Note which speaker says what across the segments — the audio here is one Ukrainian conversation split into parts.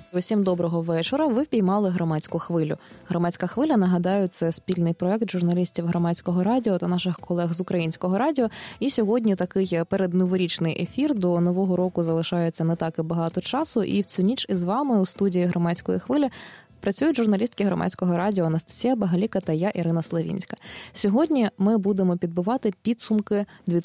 Speaker 1: Усім доброго вечора. Ви впіймали громадську хвилю. Громадська хвиля, нагадаю, це спільний проект журналістів Громадського радіо та наших колег з Українського радіо. І сьогодні такий передноворічний ефір. До Нового року залишається не так і багато часу. І в цю ніч із вами у студії Громадської хвилі працюють журналістки Громадського радіо Анастасія Багаліка та я, Ірина Славінська. Сьогодні ми будемо підбивати підсумки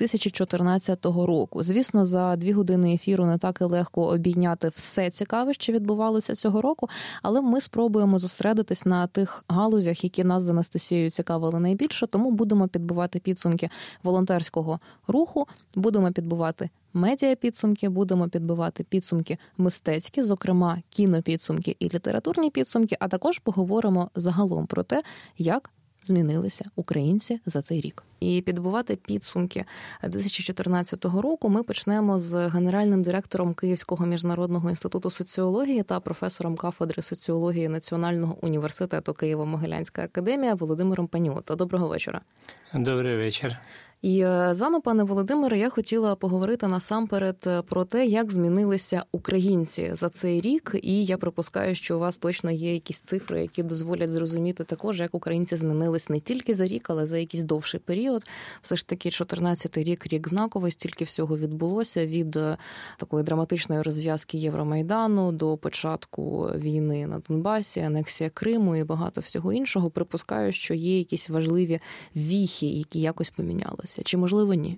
Speaker 1: 2014 року. Звісно, за 2 години ефіру не так і легко обійняти все цікаве, що відбувалося цього року, але ми спробуємо зосередитись на тих галузях, які нас з Анастасією цікавили найбільше, тому будемо підбивати підсумки волонтерського руху, будемо підбивати медіа-підсумки, будемо підбивати підсумки мистецькі, зокрема кінопідсумки і літературні підсумки, а також поговоримо загалом про те, як змінилися українці за цей рік. І підбивати підсумки 2014 року ми почнемо з генеральним директором Київського міжнародного інституту соціології та професором кафедри соціології Національного університету Києво-Могилянська академія Володимиром Паніотто. Доброго вечора.
Speaker 2: Добрий вечір.
Speaker 1: І з вами, пане Володимире, я хотіла поговорити насамперед про те, як змінилися українці за цей рік. І я припускаю, що у вас точно є якісь цифри, які дозволять зрозуміти також, як українці змінились не тільки за рік, але за якийсь довший період. Все ж таки, 14-й рік знаковий, стільки всього відбулося від такої драматичної розв'язки Євромайдану до початку війни на Донбасі, анексія Криму і багато всього іншого. Припускаю, що є якісь важливі віхи, які якось помінялися. Чи, можливо, ні?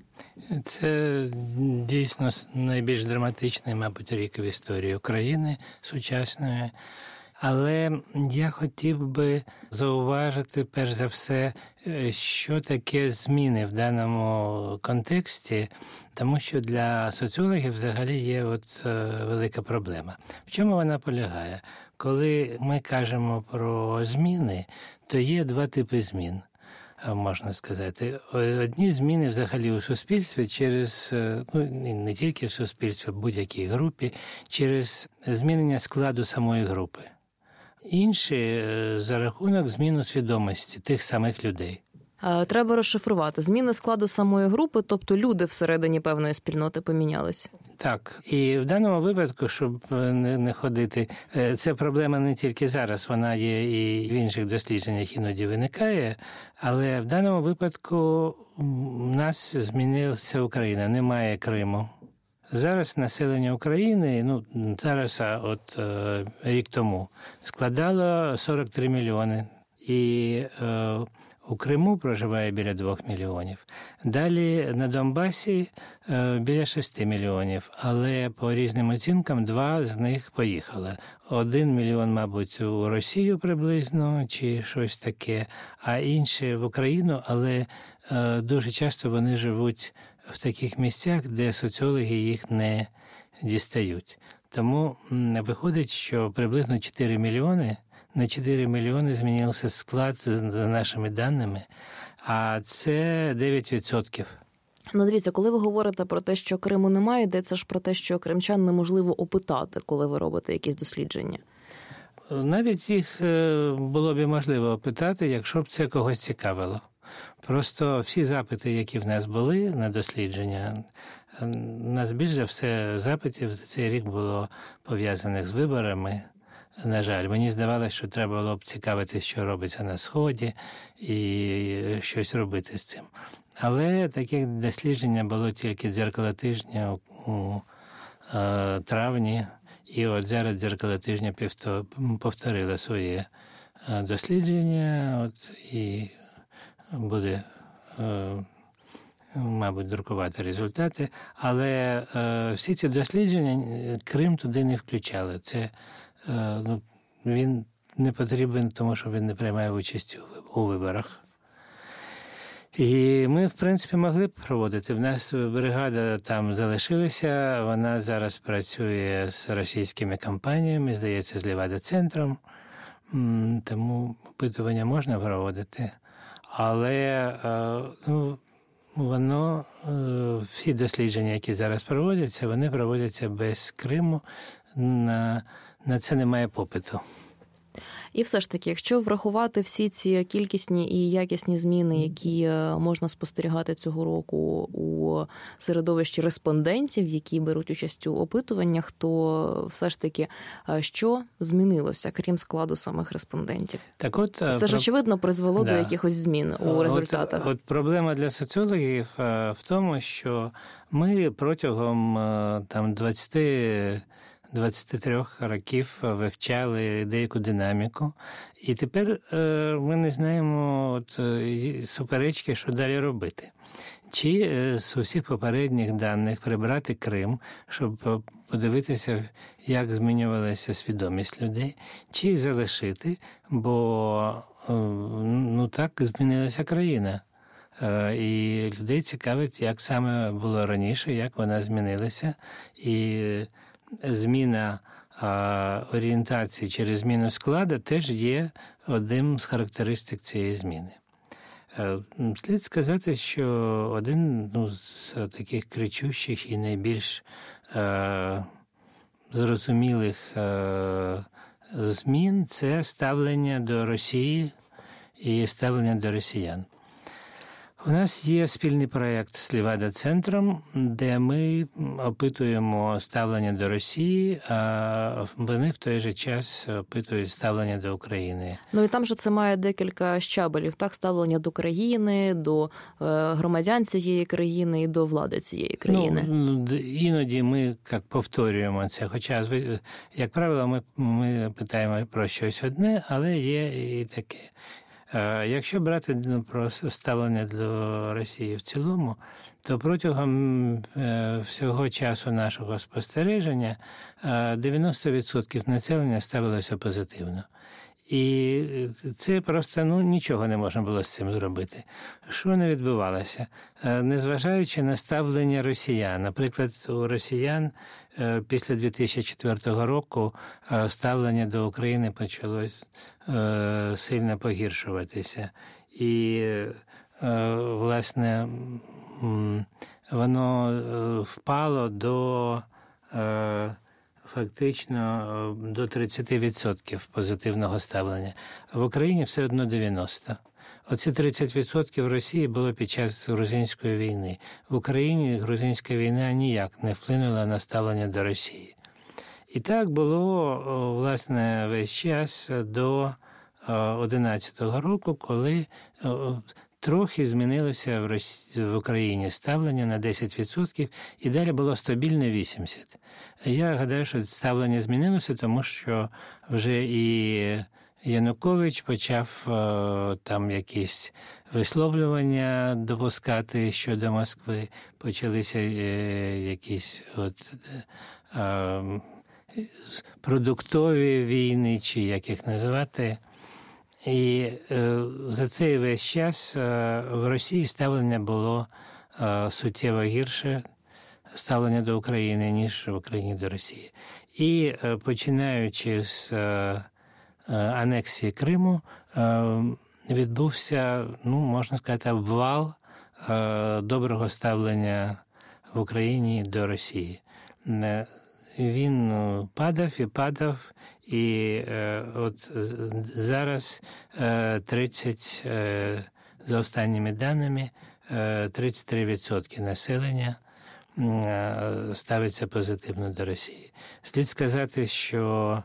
Speaker 2: Це дійсно найбільш драматичний, мабуть, рік в історії України сучасної. Але я хотів би зауважити, перш за все, що таке зміни в даному контексті, тому що для соціологів взагалі є велика проблема. В чому вона полягає? Коли ми кажемо про зміни, то є 2 типи змін. Можна сказати. Одні зміни взагалі у суспільстві через, не тільки в суспільстві, в будь-якій групі, через змінення складу самої групи. Інші за рахунок зміну свідомості тих самих людей.
Speaker 1: Треба розшифрувати. Зміни складу самої групи, тобто люди всередині певної спільноти помінялись.
Speaker 2: Так. І в даному випадку, щоб не ходити, це проблема не тільки зараз, вона є і в інших дослідженнях іноді виникає, але в даному випадку в нас змінилася Україна, немає Криму. Зараз населення України, зараз, рік тому, складало 43 мільйони. І у Криму проживає біля 2 мільйонів. Далі на Донбасі біля 6 мільйонів, але по різним оцінкам 2 з них поїхали. 1 мільйон, мабуть, у Росію приблизно, чи щось таке, а інші в Україну, але дуже часто вони живуть в таких місцях, де соціологи їх не дістають. Тому виходить, що приблизно 4 мільйони, на 4 мільйони змінився склад за нашими даними, а це 9%.
Speaker 1: Дивіться, коли ви говорите про те, що Криму немає, йдеться ж про те, що кримчан неможливо опитати, коли ви робите якісь дослідження.
Speaker 2: Навіть їх було б можливо опитати, якщо б це когось цікавило. Просто всі запити, які в нас були на дослідження, у нас більш за все запитів за цей рік було пов'язаних з виборами. На жаль, мені здавалося, що треба було б цікавитися, що робиться на Сході, і щось робити з цим. Але таке дослідження було тільки «Дзеркало тижня» у травні, і от зараз «Дзеркало тижня» повторило своє дослідження, і буде, мабуть, друкувати результати. Але всі ці дослідження Крим туди не включали. Це він не потрібен, тому що він не приймає участь у виборах. І ми, в принципі, могли б проводити. В нас бригада там залишилася, вона зараз працює з російськими компаніями, здається, з Левада-центром, тому опитування можна проводити. Але всі дослідження, які зараз проводяться, вони проводяться без Криму, на це немає попиту.
Speaker 1: І все ж таки, якщо врахувати всі ці кількісні і якісні зміни, які можна спостерігати цього року у середовищі респондентів, які беруть участь у опитуваннях, то все ж таки, що змінилося, крім складу самих респондентів?
Speaker 2: Так от,
Speaker 1: це ж, очевидно, призвело до якихось змін у результатах.
Speaker 2: От проблема для соціологів в тому, що ми протягом 23 років вивчали деяку динаміку, і тепер ми не знаємо суперечки, що далі робити. Чи з усіх попередніх даних прибрати Крим, щоб подивитися, як змінювалася свідомість людей, чи залишити, бо так змінилася країна. І людей цікавить, як саме було раніше, як вона змінилася, і зміна орієнтації через зміну складу теж є одним з характеристик цієї зміни. Слід сказати, що один з таких кричущих і найбільш зрозумілих змін – це ставлення до Росії і ставлення до росіян. У нас є спільний проєкт з Левада-центром, де ми опитуємо ставлення до Росії, а вони в той же час опитують ставлення до України.
Speaker 1: І там же це має декілька щабелів, так? Ставлення до країни, до громадян цієї країни і до влади цієї країни.
Speaker 2: Іноді ми повторюємо це, хоча, як правило, ми питаємо про щось одне, але є і таке. Якщо брати про ставлення до Росії в цілому, то протягом всього часу нашого спостереження 90% населення ставилося позитивно. І це просто нічого не можна було з цим зробити. Що не відбувалося? Незважаючи на ставлення росіян. Наприклад, у росіян після 2004 року ставлення до України почало сильно погіршуватися. І, власне, воно впало до фактично до 30% позитивного ставлення. В Україні все одно 90%. Оці 30% в Росії було під час грузинської війни. В Україні грузинська війна ніяк не вплинула на ставлення до Росії. І так було, власне, весь час до 2011 року, коли трохи змінилося в Україні ставлення на 10%, і далі було стабільне 80%. Я гадаю, що ставлення змінилося, тому що вже і Янукович почав там якісь висловлювання допускати щодо Москви, почалися якісь продуктові війни, чи як їх називати. І за цей весь час в Росії ставлення було суттєво гірше, ставлення до України, ніж в Україні до Росії. І починаючи з анексії Криму, відбувся, можна сказати, обвал доброго ставлення в Україні до Росії. Він падав, і от зараз 30, за останніми даними, 33% населення ставиться позитивно до Росії. Слід сказати, що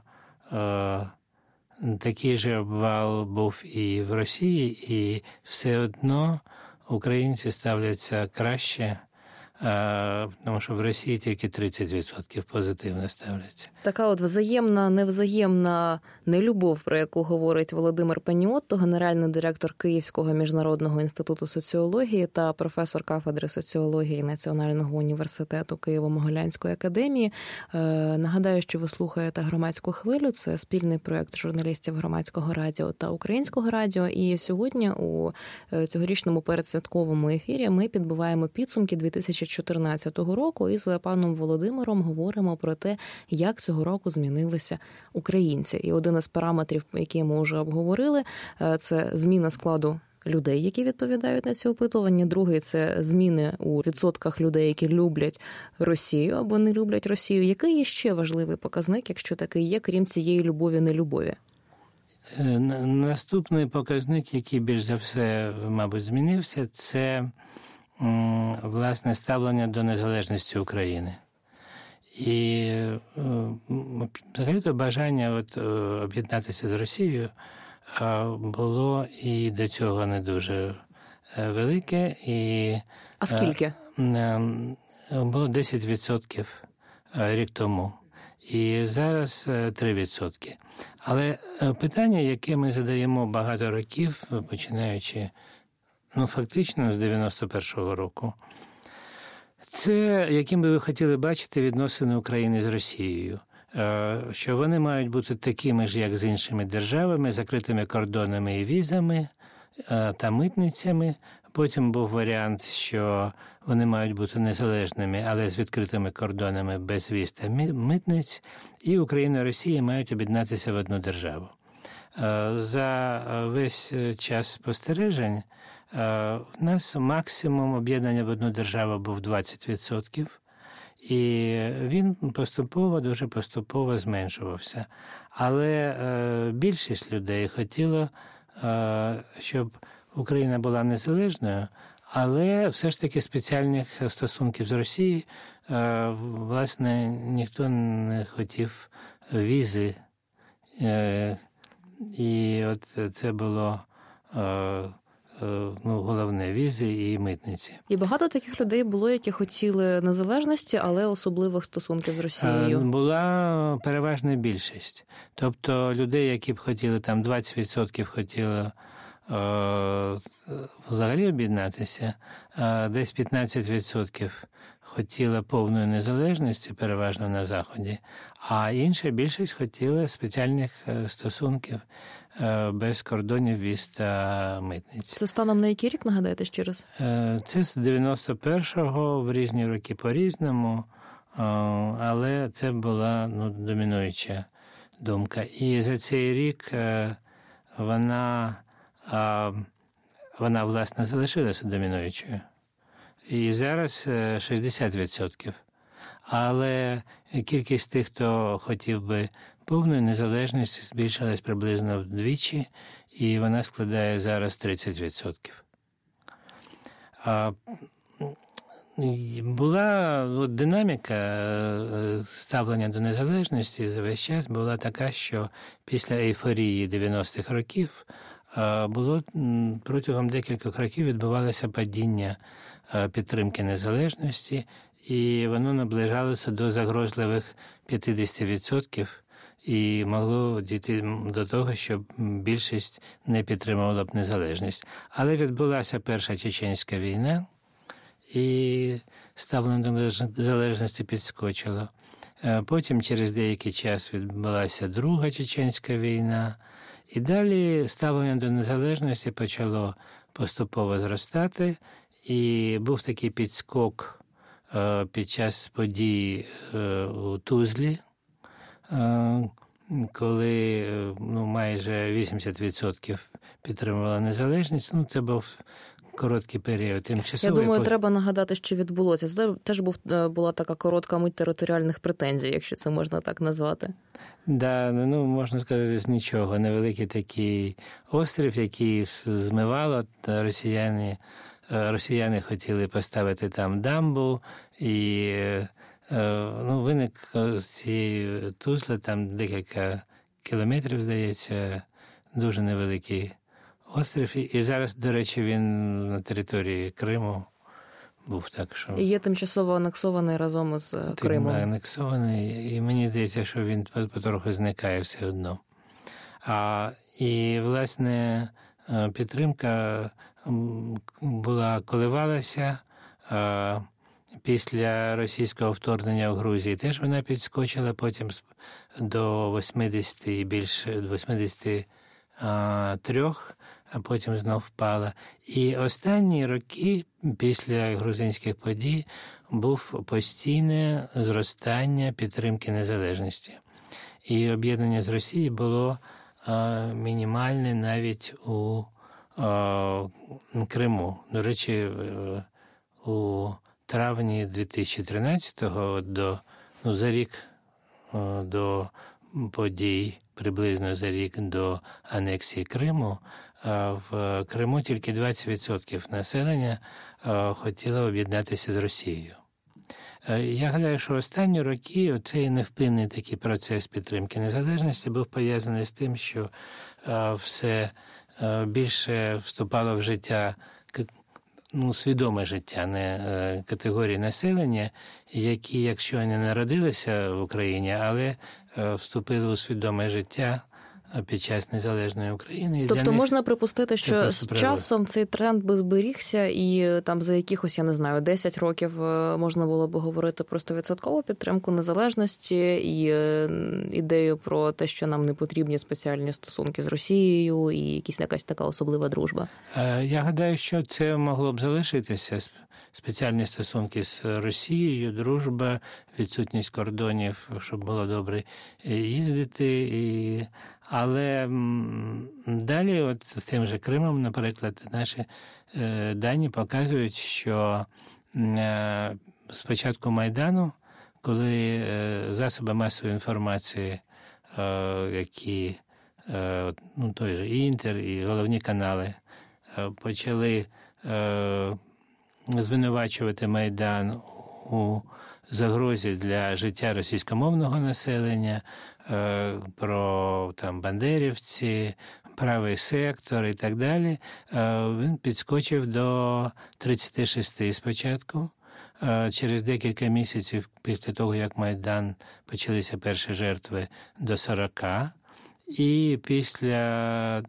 Speaker 2: такий же обвал був і в Росії, і все одно українці ставляться краще, тому що в Росії тільки 30% позитивно ставляться.
Speaker 1: Така от невзаємна нелюбов, про яку говорить Володимир Паніотто, генеральний директор Київського міжнародного інституту соціології та професор кафедри соціології Національного університету Києво-Могилянської академії. Нагадаю, що ви слухаєте «Громадську хвилю». Це спільний проєкт журналістів Громадського радіо та Українського радіо. І сьогодні у цьогорічному передсвятковому ефірі ми підбиваємо підсумки 2014 року і з паном Володимиром говоримо про те, як цього року змінилися українці. І один із параметрів, які ми вже обговорили, це зміна складу людей, які відповідають на ці опитування. Другий – це зміни у відсотках людей, які люблять Росію або не люблять Росію. Який є ще важливий показник, якщо такий є, крім цієї любові-нелюбові?
Speaker 2: Наступний показник, який більш за все, мабуть, змінився, це, власне, ставлення до незалежності України. І взагалі-то бажання об'єднатися з Росією було і до цього не дуже велике.
Speaker 1: А скільки?
Speaker 2: Було 10% рік тому. І зараз 3%. Але питання, яке ми задаємо багато років, починаючи, фактично з 91-го року, це яким би ви хотіли бачити відносини України з Росією. Що вони мають бути такими ж, як з іншими державами, закритими кордонами і візами та митницями. Потім був варіант, що вони мають бути незалежними, але з відкритими кордонами без віз та митниць, і Україна і Росія мають об'єднатися в одну державу. За весь час спостережень в нас максимум об'єднання в одну державу був 20%, і він дуже поступово зменшувався. Але більшість людей хотіло, щоб Україна була незалежною, але все ж таки спеціальних стосунків з Росією, власне, ніхто не хотів візи. І от це було головне – візи і митниці.
Speaker 1: І багато таких людей було, які хотіли незалежності, але особливих стосунків з Росією?
Speaker 2: Була переважна більшість. Тобто людей, які б хотіли, 20% хотіли взагалі об'єднатися, десь 15% хотіла повної незалежності, переважно на Заході, а інша більшість хотіла спеціальних стосунків без кордонів, віз та митниць.
Speaker 1: Це станом на який рік, нагадайте ще раз?
Speaker 2: Це з 91-го, в різні роки по-різному, але це була домінуюча думка. І за цей рік вона, власне, залишилася домінуючою. І зараз 60%. Але кількість тих, хто хотів би повної незалежності, збільшилась приблизно вдвічі, і вона складає зараз 30%. Була динаміка ставлення до незалежності за весь час була така, що після ейфорії 90-х років було протягом декількох років відбувалося падіння підтримки незалежності, і воно наближалося до загрозливих 50% і могло дійти до того, що більшість не підтримувала б незалежність. Але відбулася Перша Чеченська війна, і ставлення до незалежності підскочило. Потім через деякий час відбулася Друга Чеченська війна, і далі ставлення до незалежності почало поступово зростати, і був такий підскок під час подій у Тузлі, коли майже 80% підтримувала незалежність. Це був короткий період, тимчасовий.
Speaker 1: Я думаю, треба нагадати, що відбулося. Це теж була така коротка мить територіальних претензій, якщо це можна так назвати.
Speaker 2: Да, можна сказати, з нічого. Невеликий такий острів, який змивало, росіяни хотіли поставити там дамбу, і виник з цієї Тузли, там декілька кілометрів, здається, дуже невеликий острів. І зараз, до речі, він на території Криму був так, що...
Speaker 1: І є тимчасово анексований разом із Кримом.
Speaker 2: Анексований, і мені здається, що він потроху зникає все одно. І, власне, підтримка коливалася. Після російського вторгнення в Грузії теж вона підскочила, потім до 80 і більше, 83, а потім знов впала. І останні роки після грузинських подій був постійне зростання підтримки незалежності. І об'єднання з Росією було мінімальне навіть у Криму. До речі, у травні 2013-го, за рік до подій приблизно за рік до анексії Криму, в Криму тільки 20% населення хотіло об'єднатися з Росією. Я гадаю, що останні роки цей невпинний такий процес підтримки незалежності був пов'язаний з тим, що все більше вступало в життя, свідоме життя, не категорії населення, які, якщо не народилися в Україні, але вступили у свідоме життя під час незалежної України.
Speaker 1: Тобто можна припустити, що з часом цей тренд би зберігся і там за якихось, 10 років можна було б говорити про 100% підтримку незалежності і ідею про те, що нам не потрібні спеціальні стосунки з Росією і якась така особлива дружба.
Speaker 2: Я гадаю, що це могло б залишитися. Спеціальні стосунки з Росією, дружба, відсутність кордонів, щоб було добре їздити. Але далі, от з тим же Кримом, наприклад, наші дані показують, що з початку Майдану, коли засоби масової інформації, які той же Інтер і головні канали почали звинувачувати Майдан у загрозі для життя російськомовного населення, про бандерівці, правий сектор і так далі, він підскочив до 36 спочатку. Через декілька місяців після того, як Майдан, почалися перші жертви, до 40. І після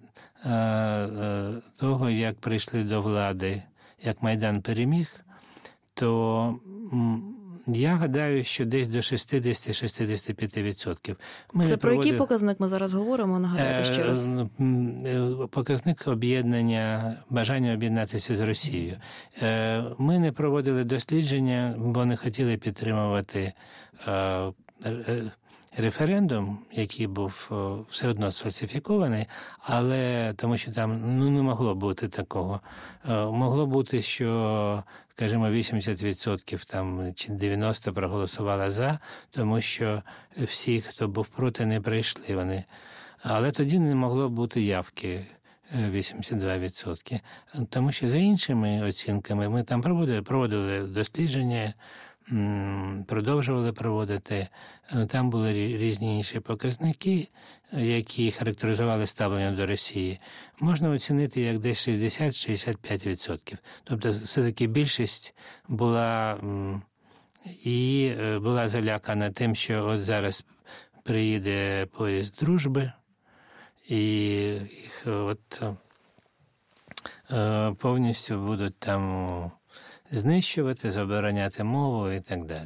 Speaker 2: того, як прийшли до влади, як Майдан переміг, то я гадаю, що десь до 60-65%.
Speaker 1: Це про який показник ми зараз говоримо? Нагадайте ще раз.
Speaker 2: Показник об'єднання, бажання об'єднатися з Росією. Ми не проводили дослідження, бо не хотіли підтримувати референдум, який був все одно сфальсифікований, але тому що там не могло бути такого. Могло бути, що, скажімо, 80% там, чи 90% проголосувало за, тому що всі, хто був проти, не прийшли вони. Але тоді не могло бути явки 82%. Тому що за іншими оцінками ми там проводили дослідження, продовжували проводити. Там були різні інші показники, які характеризували ставлення до Росії. Можна оцінити як десь 60-65%. Тобто все-таки більшість була залякана тим, що от зараз приїде поїзд дружби, і їх повністю будуть там знищувати, забороняти мову і так далі.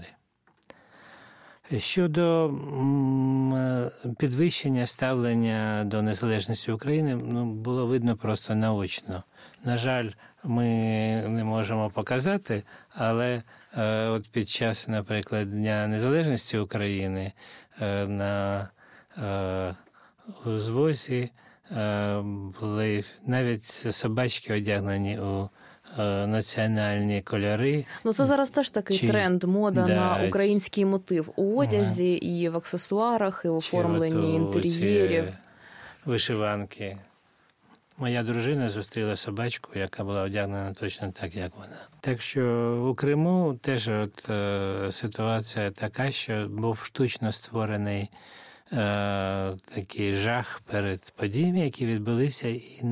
Speaker 2: Щодо підвищення ставлення до незалежності України, було видно просто наочно. На жаль, ми не можемо показати, але от під час, наприклад, Дня Незалежності України на узвозі були навіть собачки одягнені у національні кольори.
Speaker 1: Це зараз теж такий тренд, мода на український мотив у одязі, і в аксесуарах, і в оформленні інтер'єрів.
Speaker 2: Вишиванки. Моя дружина зустріла собачку, яка була одягнена точно так, як вона. Так що у Криму теж ситуація така, що був штучно створений такий жах перед подіями, які відбулися,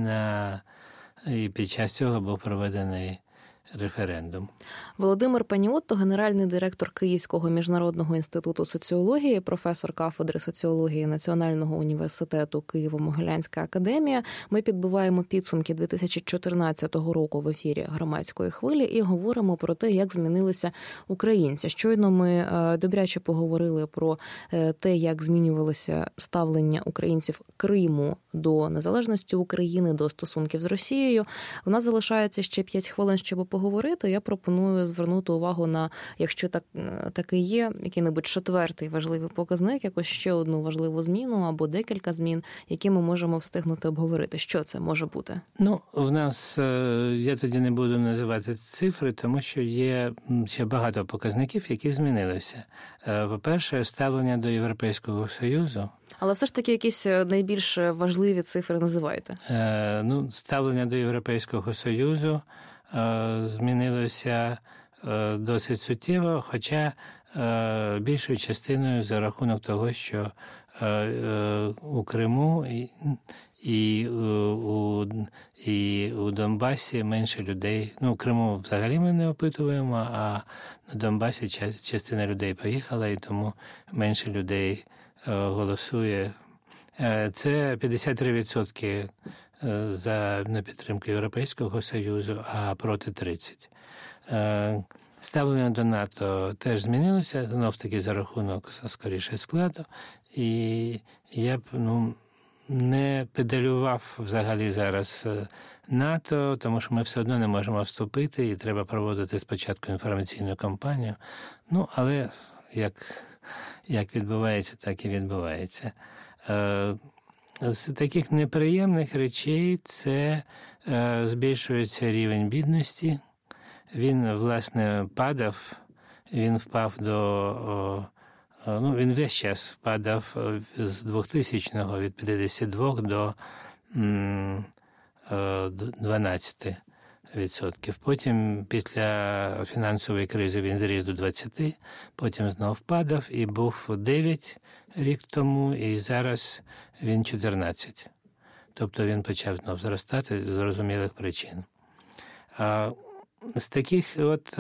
Speaker 2: і під час цього був проведений референдум.
Speaker 1: Володимир Паніотто, генеральний директор Київського міжнародного інституту соціології, професор кафедри соціології Національного університету Києво-Могилянська академія. Ми підбиваємо підсумки 2014 року в ефірі «Громадської хвилі» і говоримо про те, як змінилися українці. Щойно ми добряче поговорили про те, як змінювалося ставлення українців Криму до незалежності України, до стосунків з Росією. У нас залишається ще 5 хвилин, щоб поговорити. Я пропоную пропоную звернути увагу на, якщо таки є, який-небудь четвертий важливий показник, якось ще одну важливу зміну або декілька змін, які ми можемо встигнути обговорити. Що це може бути?
Speaker 2: В нас, я тоді не буду називати цифри, тому що є ще багато показників, які змінилися. По-перше, ставлення до Європейського Союзу.
Speaker 1: Але все ж таки якісь найбільш важливі цифри називайте.
Speaker 2: Ставлення до Європейського Союзу змінилося досить суттєво, хоча більшою частиною за рахунок того, що у Криму і у Донбасі менше людей. У Криму взагалі ми не опитуємо, а на Донбасі частина людей поїхала, і тому менше людей голосує. Це 53% на підтримку Європейського Союзу, а проти 30%. Ставлення до НАТО теж змінилося, знов-таки за рахунок, скоріше, складу. І я б не педалював взагалі зараз НАТО, тому що ми все одно не можемо вступити, і треба проводити спочатку інформаційну кампанію. Але як відбувається, так і відбувається. З таких неприємних речей це збільшується рівень бідності. Він, власне, падав, він впав він весь час падав з 2000-го від 52 до 12%. Потім після фінансової кризи він зріс до 20%, потім знов падав і був 9 рік тому, і зараз він 14%. Тобто він почав знов зростати з зрозумілих причин. З таких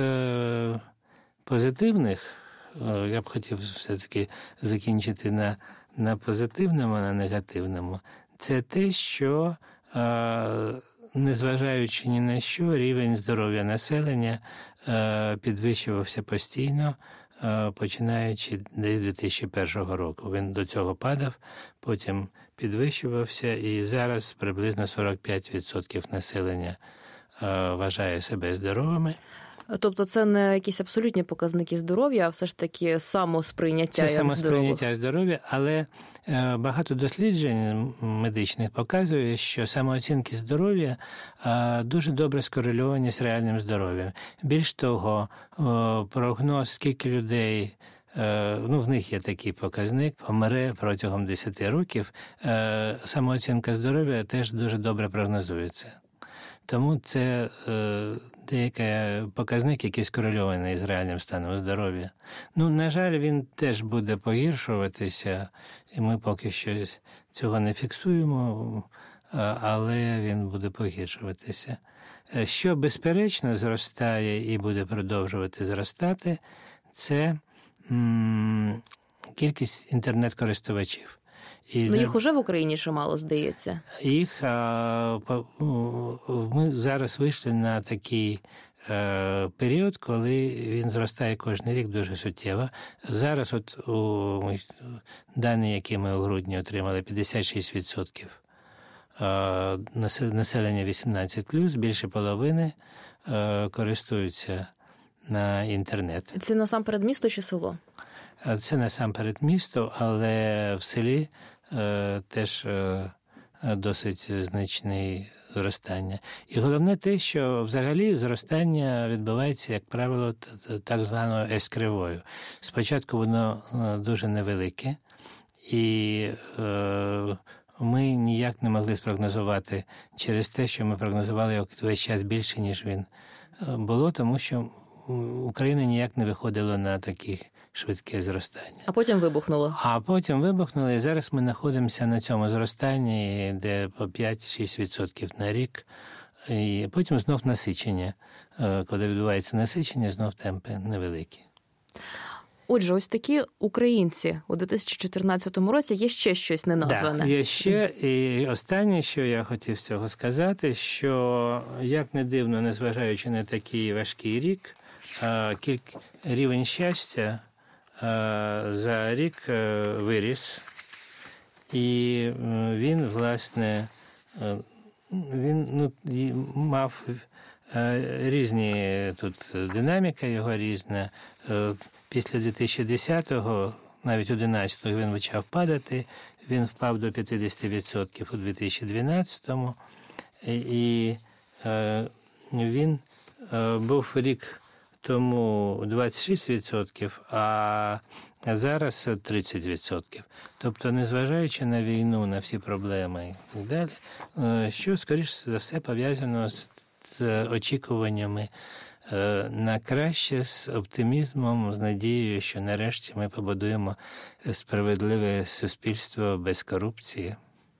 Speaker 2: позитивних, я б хотів все-таки закінчити на позитивному, а на негативному, це те, що, незважаючи ні на що, рівень здоров'я населення підвищувався постійно, починаючи десь з 2001 року. Він до цього падав, потім підвищувався, і зараз приблизно 45% населення вважає себе здоровими.
Speaker 1: Тобто це не якісь абсолютні показники здоров'я, а все ж таки самосприйняття як здоров'я. Це
Speaker 2: самосприйняття здоров'я, але багато досліджень медичних показує, що самооцінки здоров'я дуже добре скорельовані з реальним здоров'ям. Більш того, прогноз, скільки людей, в них є такий показник, помре протягом 10 років, самооцінка здоров'я теж дуже добре прогнозується. Тому це деякий показник, який скорельований з реальним станом здоров'я. На жаль, він теж буде погіршуватися, і ми поки що цього не фіксуємо, але він буде погіршуватися. Що, безперечно, зростає і буде продовжувати зростати, це кількість інтернет-користувачів.
Speaker 1: Їх уже в Україні чимало, здається.
Speaker 2: Ми зараз вийшли на такий період, коли він зростає кожен рік дуже суттєво. Зараз дані, які ми у грудні отримали, 56% населення 18+, більше половини користуються на інтернет.
Speaker 1: Це насамперед місто чи село?
Speaker 2: Це насамперед місто, але в селі теж досить значне зростання. І головне те, що взагалі зростання відбувається, як правило, так званою S-кривою. Спочатку воно дуже невелике, і ми ніяк не могли спрогнозувати через те, що ми прогнозували його весь час більше, ніж він було, тому що Україна ніяк не виходила на таких швидке зростання.
Speaker 1: А потім вибухнуло.
Speaker 2: І зараз ми знаходимося на цьому зростанні, де по 5-6% на рік. І потім знов насичення. Коли відбувається насичення, знов темпи невеликі.
Speaker 1: Отже, ось такі українці у 2014 році. Є ще щось неназване.
Speaker 2: Так, є ще. І останнє, що я хотів з цього сказати, що, як не дивно, незважаючи на такий важкий рік, рівень щастя за рік виріс, і він, власне, мав Різні тут динаміка його різна. Після 2010-го, навіть 11-го, він почав падати. Він впав до 50% у 2012-му. І він був рік тому 26%, а зараз 30%. Тобто, незважаючи на війну, на всі проблеми і так далі, що, скоріш за все, пов'язано з очікуваннями на краще, з оптимізмом, з надією, що нарешті ми побудуємо справедливе суспільство без корупції.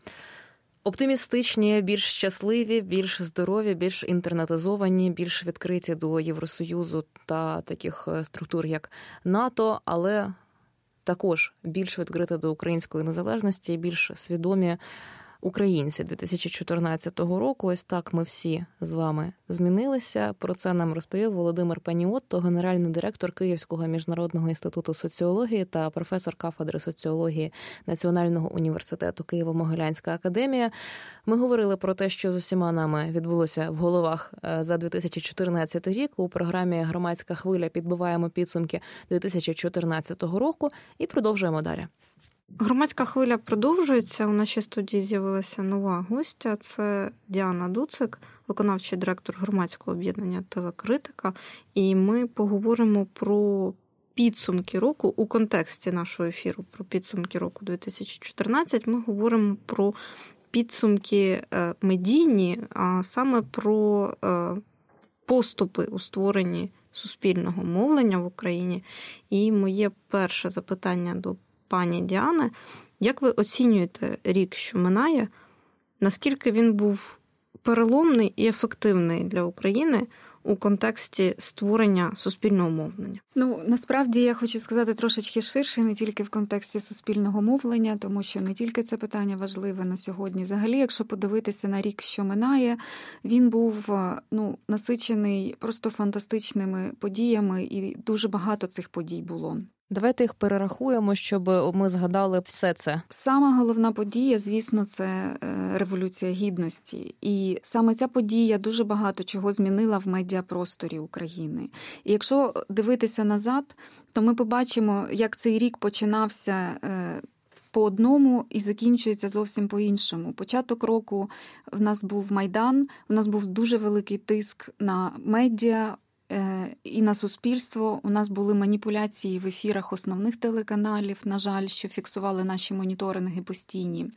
Speaker 1: Оптимістичні, більш щасливі, більш здорові, більш інтернетизовані, більш відкриті до Євросоюзу та таких структур, як НАТО, але також більш відкриті до української незалежності, більш свідомі українці 2014 року. Ось так ми всі з вами змінилися. Про це нам розповів Володимир Паніотто, генеральний директор Київського міжнародного інституту соціології та професор кафедри соціології Національного університету Києво-Могилянська академія. Ми говорили про те, що з усіма нами відбулося в головах за 2014 рік. У програмі «Громадська хвиля» підбиваємо підсумки 2014 року і продовжуємо далі.
Speaker 3: Громадська хвиля продовжується. У нашій студії з'явилася нова гостя. Це Діана Дуцик, виконавчий директор громадського об'єднання «Телекритика». І ми поговоримо про підсумки року у контексті нашого ефіру, про підсумки року 2014. Ми говоримо про підсумки медійні, а саме про поступи у створенні суспільного мовлення в Україні. І моє перше запитання до пані Діани, як ви оцінюєте рік, що минає? Наскільки він був переломний і ефективний для України у контексті створення суспільного мовлення?
Speaker 4: Насправді я хочу сказати трошечки ширше, не тільки в контексті суспільного мовлення, тому що не тільки це питання важливе на сьогодні. Взагалі, якщо подивитися на рік, що минає, він був насичений просто фантастичними подіями, і дуже багато цих подій було.
Speaker 1: Давайте їх перерахуємо, щоб ми згадали все це.
Speaker 4: Сама головна подія, звісно, це Революція Гідності. І саме ця подія дуже багато чого змінила в медіапросторі України. І якщо дивитися назад, то ми побачимо, як цей рік починався по одному і закінчується зовсім по-іншому. Початок року в нас був Майдан, в нас був дуже великий тиск на медіа, і на суспільство. У нас були маніпуляції в ефірах основних телеканалів, на жаль, що фіксували наші моніторинги постійні.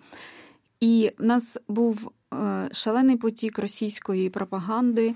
Speaker 4: І в нас був шалений потік російської пропаганди.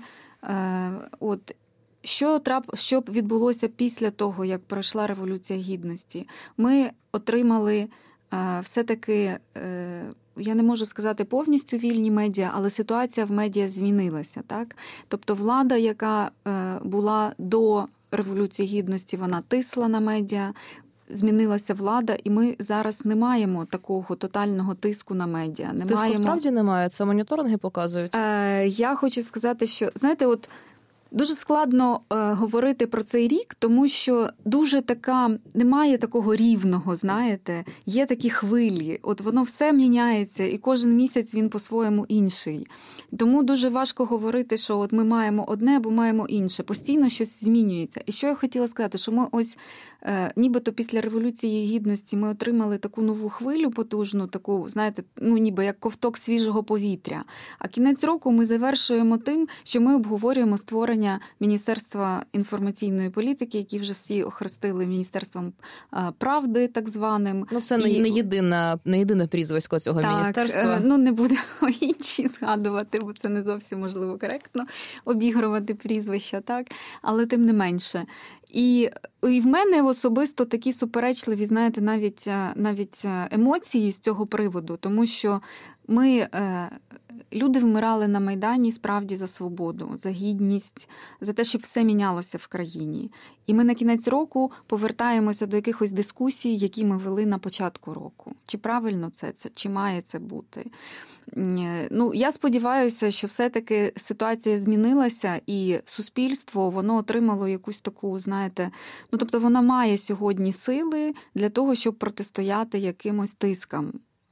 Speaker 4: Що відбулося після того, як пройшла Революція Гідності? Ми отримали все-таки, я не можу сказати повністю вільні медіа, але ситуація в медіа змінилася. Так? Тобто влада, яка була до Революції Гідності, вона тисла на медіа, змінилася влада, і ми зараз не маємо такого тотального тиску на медіа.
Speaker 1: Тиску справді немає? Це моніторинги показують?
Speaker 4: Я хочу сказати, що, знаєте, дуже складно говорити про цей рік, тому що дуже немає такого рівного, знаєте, є такі хвилі. Воно все міняється, і кожен місяць він по-своєму інший. Тому дуже важко говорити, що ми маємо одне або маємо інше. Постійно щось змінюється. І що я хотіла сказати, що ми нібито після Революції Гідності ми отримали таку нову хвилю потужну, таку, знаєте, ніби як ковток свіжого повітря. А кінець року ми завершуємо тим, що ми обговорюємо створення Міністерства інформаційної політики, які вже всі охрестили Міністерством правди, так званим.
Speaker 1: Це не єдине прізвисько цього міністерства.
Speaker 4: Не будемо інші згадувати, бо це не зовсім можливо коректно обігрувати прізвища, так? Але тим не менше. І в мене особисто такі суперечливі, знаєте, навіть емоції з цього приводу, тому що люди вмирали на Майдані справді за свободу, за гідність, за те, щоб все мінялося в країні. І ми на кінець року повертаємося до якихось дискусій, які ми вели на початку року. Чи правильно це, чи має це бути? Я сподіваюся, що все-таки ситуація змінилася, і суспільство, воно отримало якусь таку, знаєте, тобто воно має сьогодні сили для того, щоб протистояти якимось тискам.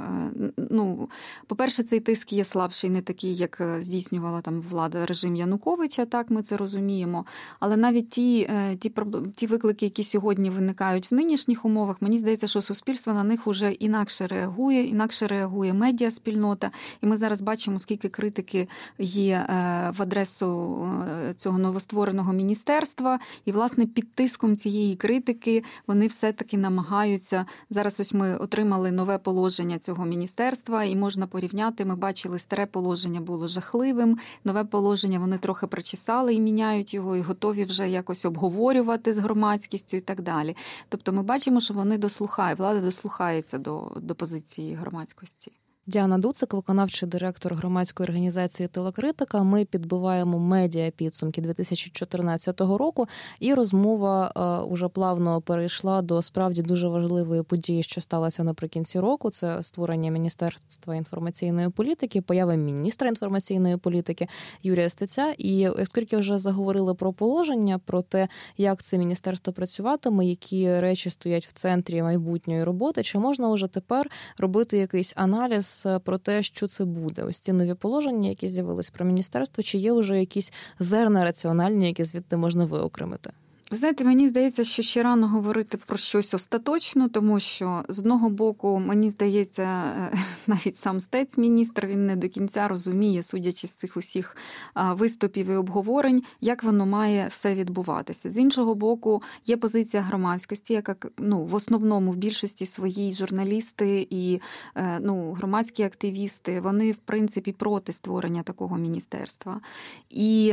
Speaker 4: по-перше, цей тиск є слабший, не такий, як здійснювала там влада, режим Януковича, так, ми це розуміємо. Але навіть ті виклики, які сьогодні виникають в нинішніх умовах, мені здається, що суспільство на них уже інакше реагує медіаспільнота. І ми зараз бачимо, скільки критики є в адресу цього новоствореного міністерства. І, власне, під тиском цієї критики вони все-таки намагаються. Зараз ось ми отримали нове положення цього міністерства, і можна порівняти. Ми бачили, старе положення було жахливим, нове положення вони трохи причесали і міняють його, і готові вже якось обговорювати з громадськістю і так далі. Тобто ми бачимо, що вони влада дослухається до позиції громадськості.
Speaker 1: Діана Дуцик, виконавчий директор громадської організації «Телекритика». Ми підбиваємо медіа-підсумки 2014 року, і розмова уже плавно перейшла до справді дуже важливої події, що сталося наприкінці року. Це створення Міністерства інформаційної політики, поява міністра інформаційної політики Юрія Стеця. І оскільки вже заговорили про положення, про те, як це міністерство працюватиме, які речі стоять в центрі майбутньої роботи, чи можна вже тепер робити якийсь аналіз про те, що це буде? Ось ці нові положення, які з'явились про міністерство, чи є вже якісь зерна раціональні, які звідти можна виокремити?
Speaker 4: Ви знаєте, мені здається, що ще рано говорити про щось остаточно, тому що, з одного боку, мені здається, навіть сам Стець-міністр, він не до кінця розуміє, судячи з цих усіх виступів і обговорень, як воно має все відбуватися. З іншого боку, є позиція громадськості, яка, в основному, в більшості своїй журналісти і громадські активісти, вони, в принципі, проти створення такого міністерства. І,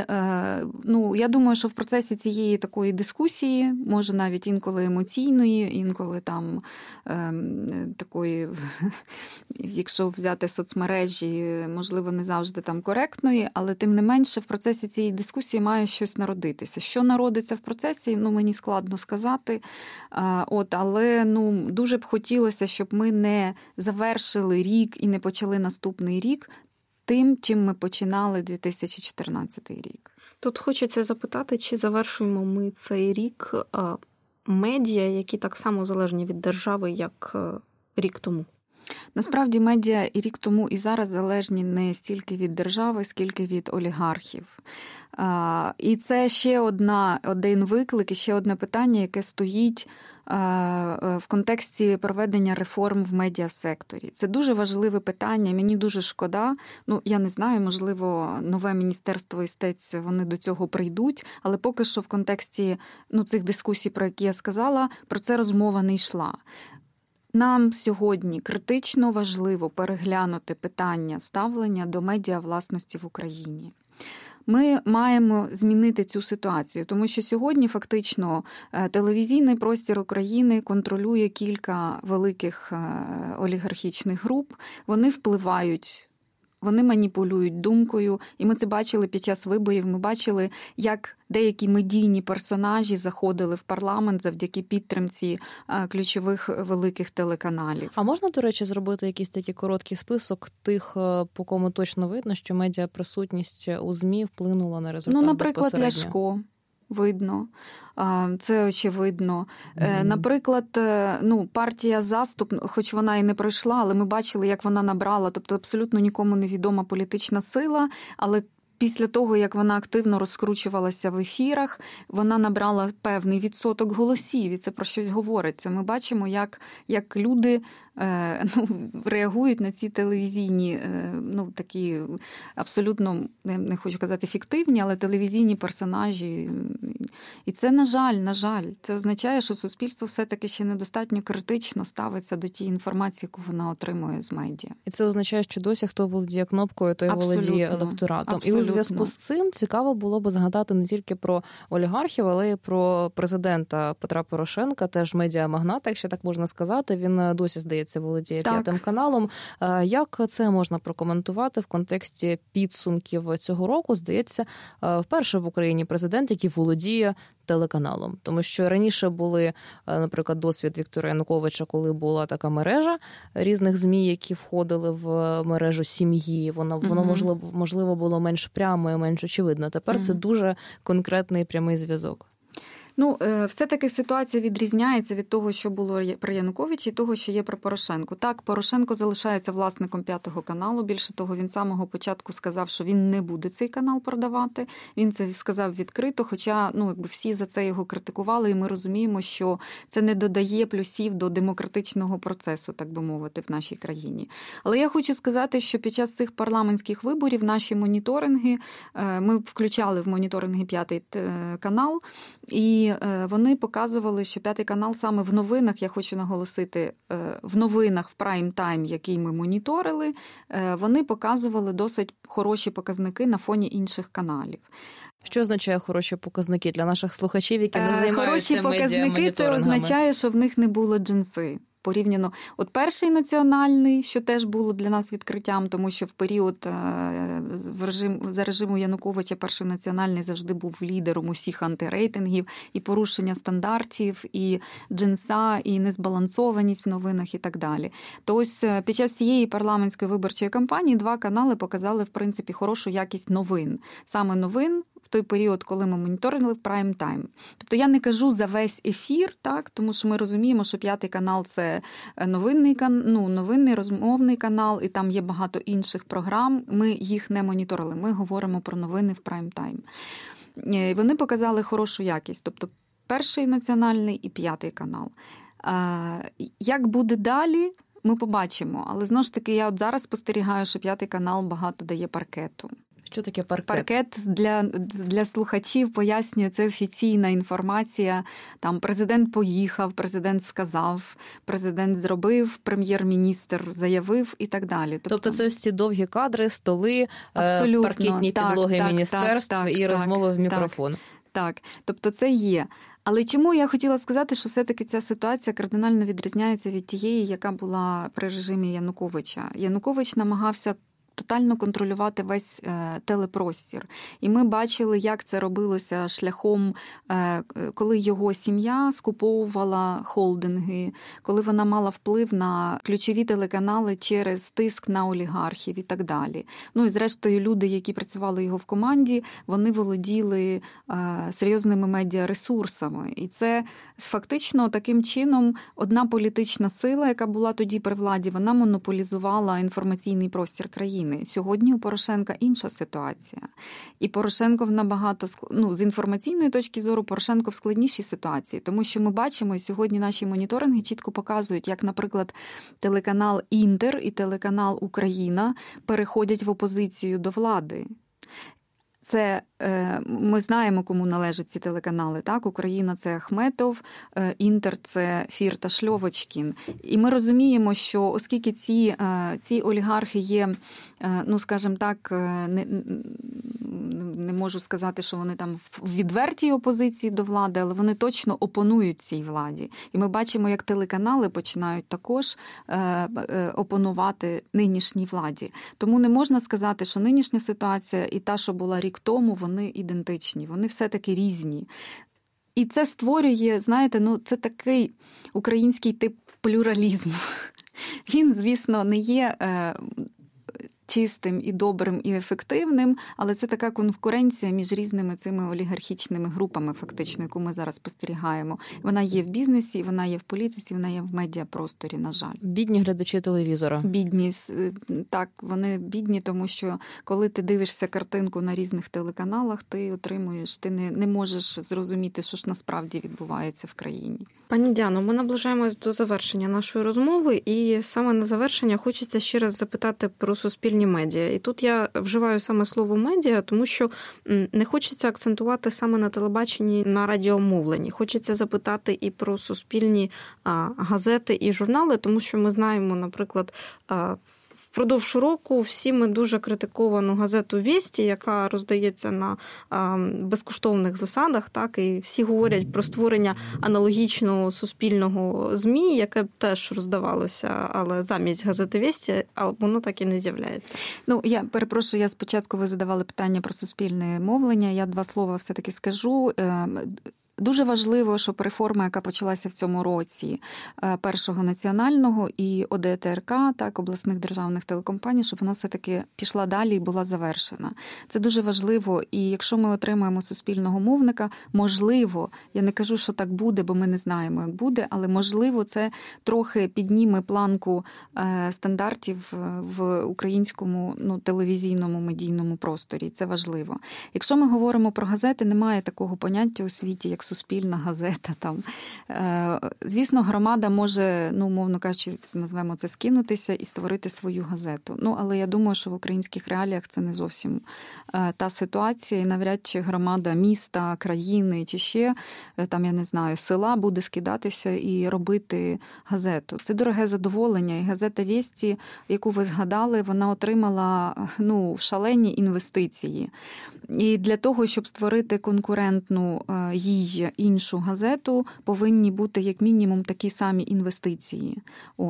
Speaker 4: я думаю, що в процесі цієї такої дискусії, може навіть інколи емоційної, інколи там такої, якщо взяти соцмережі, можливо, не завжди там коректної, але тим не менше в процесі цієї дискусії має щось народитися. Що народиться в процесі, мені складно сказати. Але дуже б хотілося, щоб ми не завершили рік і не почали наступний рік тим, чим ми починали 2014 рік.
Speaker 3: Тут хочеться запитати, чи завершуємо ми цей рік медіа, які так само залежні від держави, як рік тому?
Speaker 4: Насправді медіа і рік тому, і зараз залежні не стільки від держави, скільки від олігархів. І це ще один виклик, і ще одне питання, яке стоїть в контексті проведення реформ в медіасекторі. Це дуже важливе питання, мені дуже шкода. Я не знаю, можливо, нове міністерство і Стець, вони до цього прийдуть, але поки що в контексті цих дискусій, про які я сказала, про це розмова не йшла. Нам сьогодні критично важливо переглянути питання ставлення до медіавласності в Україні. Ми маємо змінити цю ситуацію, тому що сьогодні фактично телевізійний простір України контролює кілька великих олігархічних груп, вони впливають, вони маніпулюють думкою, і ми це бачили під час виборів, ми бачили, як деякі медійні персонажі заходили в парламент завдяки підтримці ключових великих телеканалів.
Speaker 1: А можна, до речі, зробити якийсь такий короткий список тих, по кому точно видно, що медіаприсутність у ЗМІ вплинула на результат
Speaker 4: наприклад,
Speaker 1: безпосередньо?
Speaker 4: Ляшко. Видно. Це очевидно. Наприклад, партія «Заступ», хоч вона і не пройшла, але ми бачили, як вона набрала, тобто абсолютно нікому невідома політична сила, але після того, як вона активно розкручувалася в ефірах, вона набрала певний відсоток голосів, і це про щось говориться. Ми бачимо, як люди реагують на ці телевізійні, такі абсолютно, не хочу казати фіктивні, але телевізійні персонажі. І це, на жаль, це означає, що суспільство все-таки ще недостатньо критично ставиться до тієї інформації, яку вона отримує з медіа.
Speaker 1: І це означає, що досі хто володіє кнопкою, той володіє електоратом.
Speaker 4: Абсолютно.
Speaker 1: І у зв'язку з цим цікаво було б згадати не тільки про олігархів, але й про президента Петра Порошенка, теж медіамагната, якщо так можна сказати. Він досі, здається, володіє П'ятим каналом. Як це можна прокоментувати в контексті підсумків цього року? Здається, вперше в Україні президент, який володіє телеканалом. Тому що раніше були, наприклад, досвід Віктора Януковича, коли була така мережа різних ЗМІ, які входили в мережу сім'ї. Воно можливо було менш прямо і менш очевидно. Тепер це дуже конкретний прямий зв'язок.
Speaker 4: Все-таки ситуація відрізняється від того, що було при Януковичі, і того, що є при Порошенку. Так, Порошенко залишається власником П'ятого каналу. Більше того, він з самого початку сказав, що він не буде цей канал продавати. Він це сказав відкрито, хоча всі за це його критикували, і ми розуміємо, що це не додає плюсів до демократичного процесу, так би мовити, в нашій країні. Але я хочу сказати, що під час цих парламентських виборів наші моніторинги, ми включали в моніторинги П'ятий канал, і вони показували, що П'ятий канал саме в новинах, я хочу наголосити, в новинах в прайм-тайм, який ми моніторили, вони показували досить хороші показники на фоні інших каналів.
Speaker 1: Що означає хороші показники для наших слухачів, які не займаються медіамоніторингами?
Speaker 4: Хороші показники – це означає, що в них не було джинси. Порівняно, перший національний, що теж було для нас відкриттям, тому що в період за режиму Януковича перший національний завжди був лідером усіх антирейтингів, і порушення стандартів, і джинса, і незбалансованість в новинах і так далі. То ось під час цієї парламентської виборчої кампанії два канали показали, в принципі, хорошу якість новин. Саме новин в той період, коли ми моніторили в прайм-тайм. Тобто я не кажу за весь ефір, так, тому що ми розуміємо, що П'ятий канал – це новинний розмовний канал, і там є багато інших програм. Ми їх не моніторили. Ми говоримо про новини в прайм-тайм. Вони показали хорошу якість. Тобто перший національний і П'ятий канал. Як буде далі, ми побачимо. Але, знову ж таки, я зараз спостерігаю, що П'ятий канал багато дає паркету.
Speaker 1: Що таке паркет?
Speaker 4: Паркет для слухачів пояснює, це офіційна інформація. Там президент поїхав, президент сказав, президент зробив, прем'єр-міністр заявив і так далі.
Speaker 1: Тобто це ось ці довгі кадри, столи, паркетні підлоги міністерств і розмови в мікрофон.
Speaker 4: Так, тобто це є. Але чому я хотіла сказати, що все-таки ця ситуація кардинально відрізняється від тієї, яка була при режимі Януковича. Янукович намагався тотально контролювати весь телепростір. І ми бачили, як це робилося шляхом, коли його сім'я скуповувала холдинги, коли вона мала вплив на ключові телеканали через тиск на олігархів і так далі. І зрештою люди, які працювали його в команді, вони володіли серйозними медіаресурсами. І це фактично таким чином одна політична сила, яка була тоді при владі, вона монополізувала інформаційний простір країни. Сьогодні у Порошенка інша ситуація. І Порошенко набагато, з інформаційної точки зору, Порошенко в складнішій ситуації. Тому що ми бачимо, і сьогодні наші моніторинги чітко показують, як, наприклад, телеканал «Інтер» і телеканал «Україна» переходять в опозицію до влади. Це ми знаємо, кому належать ці телеканали. Так, Україна – це Ахметов, Інтер – це Фірташ, Льовочкін. І ми розуміємо, що оскільки ці олігархи є, скажімо так, не можу сказати, що вони там в відвертій опозиції до влади, але вони точно опонують цій владі. І ми бачимо, як телеканали починають також опонувати нинішній владі. Тому не можна сказати, що нинішня ситуація і та, що була рік тому, вони ідентичні, вони все-таки різні. І це створює, знаєте, це такий український тип плюралізму. Він, звісно, не є чистим і добрим і ефективним, але це така конкуренція між різними цими олігархічними групами, фактично, яку ми зараз спостерігаємо. Вона є в бізнесі, вона є в політиці, вона є в медіапросторі, на жаль.
Speaker 1: Бідні глядачі телевізора.
Speaker 4: Бідні, так, вони бідні, тому що коли ти дивишся картинку на різних телеканалах, ти отримуєш, ти не можеш зрозуміти, що ж насправді відбувається в країні.
Speaker 3: Пані Діано, ми наближаємось до завершення нашої розмови, і саме на завершення хочеться ще раз запитати про суспільні медіа. І тут я вживаю саме слово медіа, тому що не хочеться акцентувати саме на телебаченні, на радіомовленні. Хочеться запитати і про суспільні газети і журнали, тому що ми знаємо, наприклад, впродовж року всі ми дуже критиковану газету «Вєсті», яка роздається на безкоштовних засадах, так, і всі говорять про створення аналогічного суспільного ЗМІ, яке б теж роздавалося, але замість газети «Вєсті», а воно так і не з'являється.
Speaker 4: Я перепрошую, спочатку ви задавали питання про суспільне мовлення, я два слова все-таки скажу. дуже важливо, щоб реформа, яка почалася в цьому році, Першого національного і ОДТРК, так, обласних державних телекомпаній, щоб вона все-таки пішла далі і була завершена. Це дуже важливо. І якщо ми отримаємо суспільного мовника, можливо, я не кажу, що так буде, бо ми не знаємо, як буде, але можливо це трохи підніме планку стандартів в українському телевізійному медійному просторі. Це важливо. Якщо ми говоримо про газети, немає такого поняття у світі, як суспільна газета. Там. Звісно, громада може, умовно кажучи, назвемо це, скинутися і створити свою газету. Але я думаю, що в українських реаліях це не зовсім та ситуація, і навряд чи громада міста, країни чи ще, там, я не знаю, села буде скидатися і робити газету. Це дороге задоволення. І газета «Вєсті», яку ви згадали, вона отримала шалені інвестиції. І для того, щоб створити конкурентну їй іншу газету, повинні бути як мінімум такі самі інвестиції.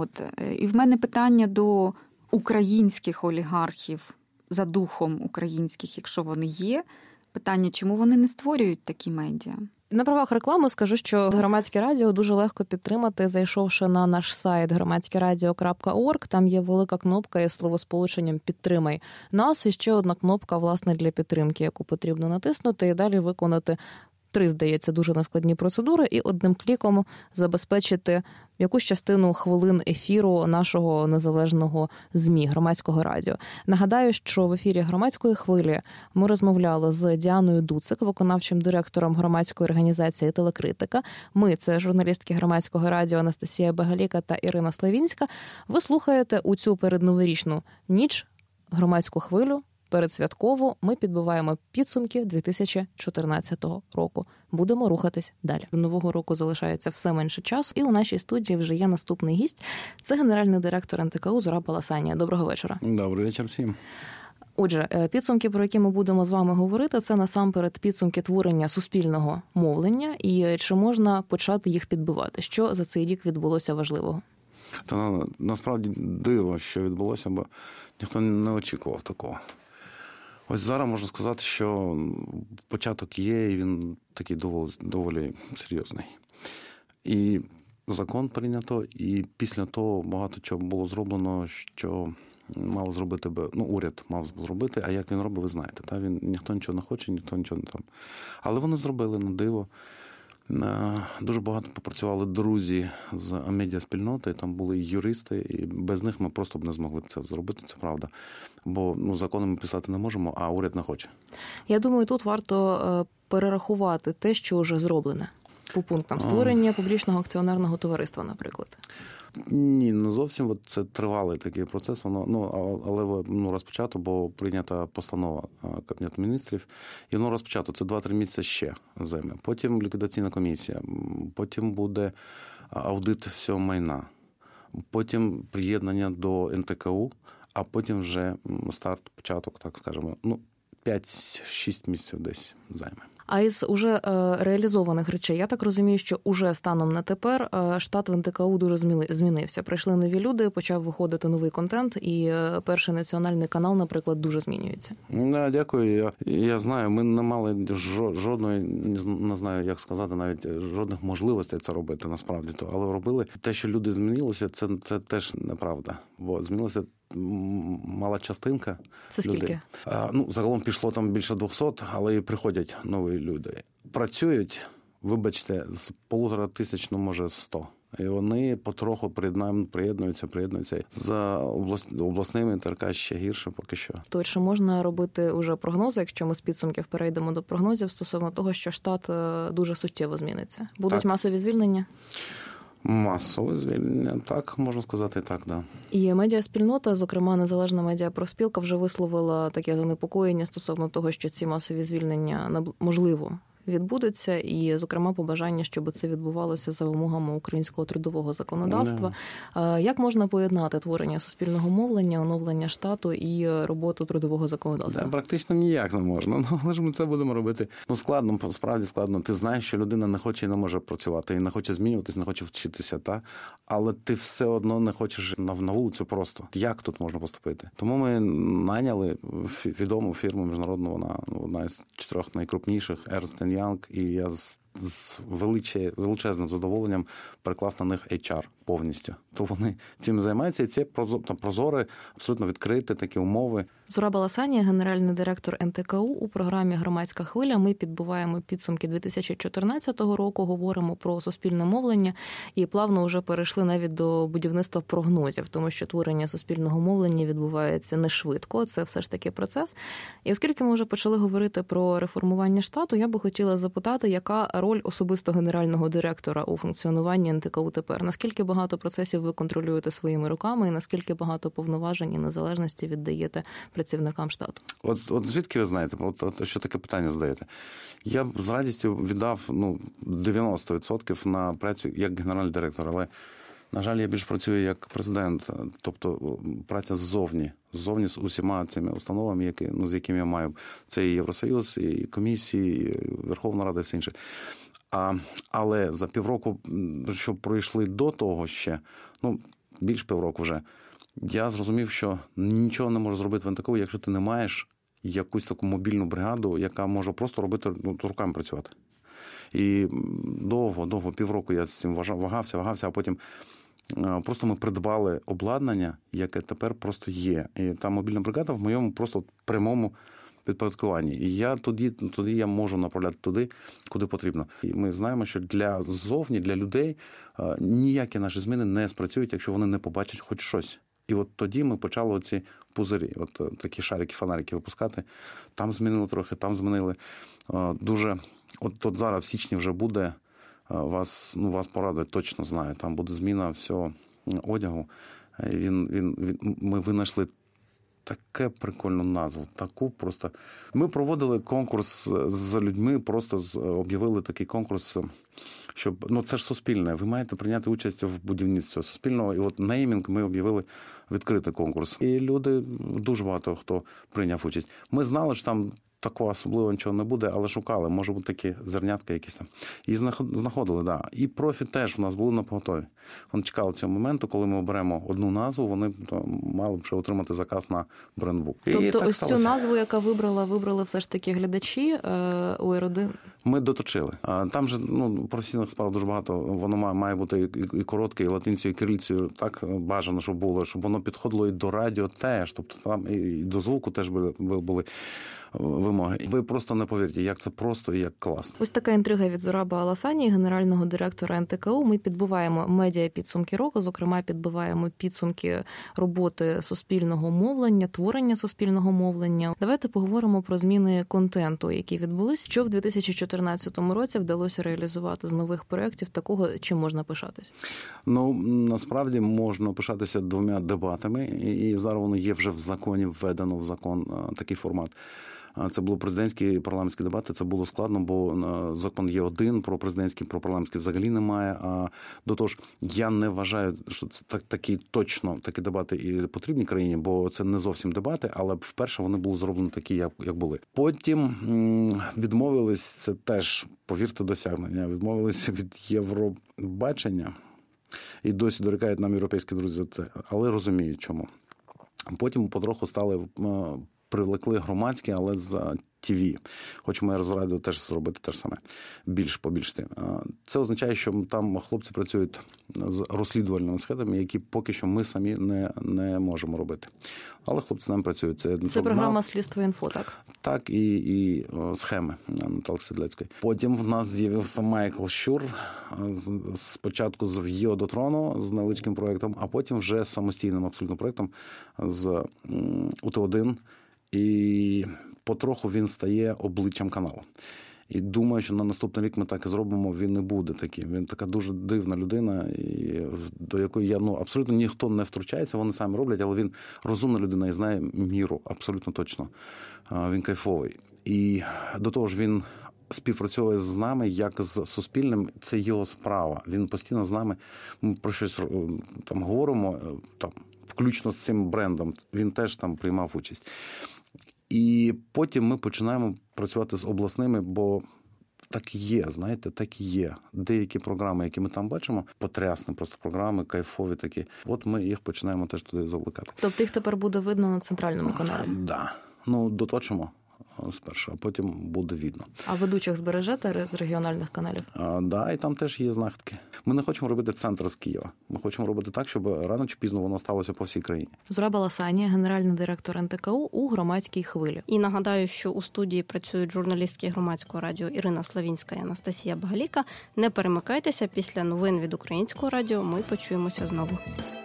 Speaker 4: І в мене питання до українських олігархів за духом українських, якщо вони є. Питання, чому вони не створюють такі медіа?
Speaker 1: На правах реклами скажу, що Громадське радіо дуже легко підтримати, зайшовши на наш сайт громадськерадіо.орг. Там є велика кнопка із словосполученням «Підтримай нас» і ще одна кнопка, власне, для підтримки, яку потрібно натиснути і далі виконати 3, здається, дуже нескладні процедури і одним кліком забезпечити якусь частину хвилин ефіру нашого незалежного ЗМІ, Громадського радіо. Нагадаю, що в ефірі Громадської хвилі ми розмовляли з Діаною Дуцик, виконавчим директором громадської організації «Телекритика». Ми – це журналістки Громадського радіо Анастасія Бегаліка та Ірина Славінська. Ви слухаєте у цю передноворічну ніч Громадську хвилю. Передсвятково ми підбиваємо підсумки 2014 року. Будемо рухатись далі. До Нового року залишається все менше часу. І у нашій студії вже є наступний гість. Це генеральний директор НТКУ Зураб Баласанія. Доброго вечора.
Speaker 5: Добрий вечір всім.
Speaker 1: Отже, підсумки, про які ми будемо з вами говорити, це насамперед підсумки творення суспільного мовлення. І чи можна почати їх підбивати? Що за цей рік відбулося важливого?
Speaker 5: Та насправді диво, що відбулося, бо ніхто не очікував такого. Ось зараз можна сказати, що початок є, і він такий доволі серйозний. І закон прийнято, і після того багато чого було зроблено, що мав зробити, уряд мав зробити, а як він робить, ви знаєте. Та? Ніхто нічого не хоче, ніхто нічого не там. Але вони зробили на диво. Дуже багато попрацювали друзі з медіаспільноти, там були юристи, і без них ми просто б не змогли б це зробити, це правда. Бо закони ми писати не можемо, а уряд не хоче.
Speaker 1: Я думаю, тут варто перерахувати те, що вже зроблене. По пунктам створення публічного акціонерного товариства, наприклад.
Speaker 5: Ні, не зовсім. Це тривалий такий процес. Але розпочато, бо прийнята постанова Кабінету міністрів. І воно розпочато. Це 2-3 місяці ще займе. Потім ліквідаційна комісія. Потім буде аудит всього майна. Потім приєднання до НТКУ. А потім вже старт, початок, так скажемо. 5-6 місяців десь займе.
Speaker 1: А із уже реалізованих речей, я так розумію, що уже станом на тепер штат в НТКУ дуже змінився. Прийшли нові люди, почав виходити новий контент, і перший національний канал, наприклад, дуже змінюється.
Speaker 5: Дякую. Я знаю, ми не мали жодної, не знаю, як сказати, навіть жодних можливостей це робити, насправді. Але робили. Те, що люди змінилися, це теж неправда. Бо змінилося мала частинка.
Speaker 1: Це скільки?
Speaker 5: Людей. Загалом пішло там більше 200, але і приходять нові люди. Працюють, вибачте, з 1500, може 100. І вони потроху приєднуються. З обласними ТРК ще гірше поки що.
Speaker 1: То чи можна робити уже прогнози, якщо ми з підсумків перейдемо до прогнозів, стосовно того, що штат дуже суттєво зміниться? Будуть масові звільнення?
Speaker 5: Масове звільнення, так, можна сказати, так, да.
Speaker 1: І медіаспільнота, зокрема Незалежна медіапроспілка, вже висловила таке занепокоєння стосовно того, що ці масові звільнення можливо відбудуться, і, зокрема, побажання, щоб це відбувалося за вимогами українського трудового законодавства. Як можна поєднати творення суспільного мовлення, оновлення штату і роботу трудового законодавства?
Speaker 5: Це практично ніяк не можна. Але ж ми це будемо робити. Складно, справді складно. Ти знаєш, що людина не хоче і не може працювати, і не хоче змінюватись, не хоче вчитися, але ти все одно не хочеш на вулицю просто. Як тут можна поступити? Тому ми найняли відому фірму міжнародну, вона одна із 4 найкрупніших, Ernst & Young, і я з величезним задоволенням переклав на них HR повністю. То вони цим займаються, і це прозоре, абсолютно відкриті такі умови.
Speaker 1: Зураб Аласанія, генеральний директор НТКУ, у програмі «Громадська хвиля». Ми підбиваємо підсумки 2014 року, говоримо про суспільне мовлення і плавно вже перейшли навіть до будівництва прогнозів, тому що творення суспільного мовлення відбувається не швидко, це все ж таки процес. І оскільки ми вже почали говорити про реформування штату, я би хотіла запитати, яка роль особисто генерального директора у функціонуванні НТКУ тепер? Наскільки багато процесів ви контролюєте своїми руками і наскільки багато повноважень і незалежності віддаєте працівникам штату?
Speaker 5: От звідки ви знаєте? От що таке питання задаєте? Я б з радістю віддав 90% на працю як генеральний директор, але, на жаль, я більш працюю як президент, тобто праця ззовні з усіма цими установами, з якими я маю. Це і Євросоюз, і комісії, і Верховна Рада, і все інше. Але за півроку, що пройшли до того ще, більш півроку вже, я зрозумів, що нічого не можеш зробити в НТКУ, якщо ти не маєш якусь таку мобільну бригаду, яка може просто робити, руками працювати. І довго, півроку я з цим вагався, а потім просто ми придбали обладнання, яке тепер просто є. І та мобільна бригада в моєму просто прямому підпорядкуванні. І я тоді я можу направляти туди, куди потрібно. І ми знаємо, що для людей ніякі наші зміни не спрацюють, якщо вони не побачать хоч щось. І от тоді ми почали оці пузирі, такі шарики, фонарики випускати. Там змінили трохи, там змінили. Дуже, от зараз в січні вже буде, вас порадує, точно знаю, там буде зміна всього одягу. Ми винайшли таке прикольну назву, таку просто. Ми проводили конкурс з людьми, просто об'явили такий конкурс, щоб, це ж суспільне, ви маєте прийняти участь в будівництві суспільного, і от неймінг ми об'явили відкритий конкурс. І люди, дуже багато хто прийняв участь. Ми знали, що там такого особливо нічого не буде, але шукали, може бути такі зернятка якісь там. І знаходили, да. І профі теж в нас були напоготові. Вони чекали цього моменту, коли ми оберемо одну назву, вони мали б ще отримати заказ на брендбук.
Speaker 1: Тобто ось цю назву, яка вибрали все ж таки глядачі у Р1?
Speaker 5: Ми доточили. Там же професійних справ дуже багато. Воно має бути і коротке, і латинцею, і кирильцею. Так бажано, щоб було, щоб воно підходило і до радіо теж. Тобто там і до звуку теж були вимоги. Ви просто не повірите, як це просто і як класно.
Speaker 1: Ось така інтрига від Зураба Аласанії, генерального директора НТКУ. Ми підбиваємо медіа-підсумки року, зокрема, підбиваємо підсумки роботи суспільного мовлення, творення суспільного мовлення. Давайте поговоримо про зміни контенту, які відбулись. Що в 2014 році вдалося реалізувати з нових проєктів, такого, чим можна пишатись?
Speaker 5: Насправді можна пишатися 2 дебатами, і зараз воно є вже в законі, введено в закон такий формат. Це були президентські і парламентські дебати. Це було складно, бо закон є один, про президентські, про парламентські взагалі немає. А до того ж, я не вважаю, що це такі дебати і потрібні країні, бо це не зовсім дебати, але вперше вони були зроблені такі, як були. Потім відмовились, це теж, повірте, досягнення, відмовилися від Євробачення. І досі дорікають нам європейські друзі за це, але розуміють, чому. Потім потроху привлекли громадські, але з ТВ. Хочемо з радіо теж зробити те ж саме. Побільшити. Це означає, що там хлопці працюють з розслідувальними схемами, які поки що ми самі не можемо робити. Але хлопці з нами працюють.
Speaker 1: Це програма «Слідство інфо», так?
Speaker 5: Так, і схеми Наталки Седлецької. Потім в нас з'явився Майкл Щур, спочатку з «В'йо до трону», з невеличким проєктом, а потім вже з самостійним абсолютно проєктом з УТ1. І потроху він стає обличчям каналу. І думаю, що на наступний рік ми так і зробимо, він не буде таким. Він така дуже дивна людина, до якої абсолютно ніхто не втручається, вони самі роблять, але він розумна людина і знає міру, абсолютно точно. Він кайфовий. І до того ж він співпрацює з нами, як з Суспільним, це його справа. Він постійно з нами, ми про щось там говоримо, включно з цим брендом, він теж там приймав участь. І потім ми починаємо працювати з обласними, бо так і є, знаєте, так і є. Деякі програми, які ми там бачимо, потрясні просто програми, кайфові такі. От ми їх починаємо теж туди закликати.
Speaker 1: Тобто їх тепер буде видно на центральному каналі?
Speaker 5: Да. Доточимо. спершу, а потім буде видно.
Speaker 1: А ведучих збережете з регіональних каналів?
Speaker 5: Да, і там теж є знахідки. Ми не хочемо робити центр з Києва. Ми хочемо робити так, щоб рано чи пізно воно сталося по всій країні.
Speaker 1: Зураба Ласанія, генеральний директор НТКУ у «Громадській хвилі».
Speaker 3: І нагадаю, що у студії працюють журналістки Громадського радіо Ірина Славінська і Анастасія Багаліка. Не перемикайтеся, після новин від Українського радіо ми почуємося знову.